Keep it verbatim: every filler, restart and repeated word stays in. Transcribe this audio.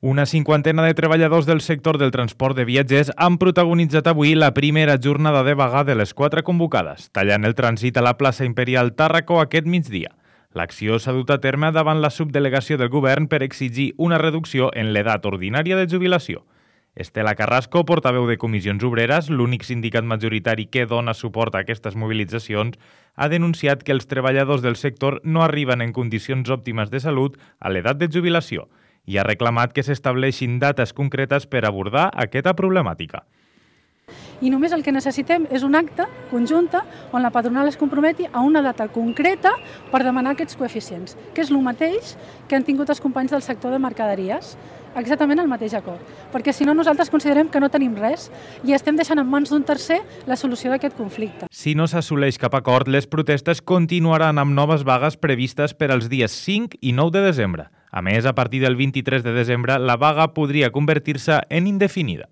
Una cinquantena de treballadors del sector del transport de viatgers han protagonitzat avui la primera jornada de vaga de les quatre convocades, tallant el trànsit a la plaça Imperial Tàrraco aquest migdia. L'acció s'ha dut a terme davant la subdelegació del govern per exigir una reducció en l'edat ordinària de jubilació. Estela Carrasco, portaveu de Comissions Obreres, l'únic sindicat majoritari que dona suport a aquestes mobilitzacions, ha denunciat que els treballadors del sector no arriben en condicions òptimes de salut a l'edat de jubilació i ha reclamat que s'estableixin dates concretes per abordar aquesta problemàtica. I només el que necessitem és un acte conjunta on la patronal es comprometi a una data concreta per demanar aquests coeficients, que és el mateix que han tingut els companys del sector de mercaderies, exactament el mateix acord, perquè si no nosaltres considerem que no tenim res i estem deixant en mans d'un tercer la solució d'aquest conflicte. Si no s'assoleix cap acord, les protestes continuaran amb noves vagues previstes per als dies cinc i nou de desembre. A més, a partir del vint-i-tres de desembre, la vaga podria convertir-se en indefinida.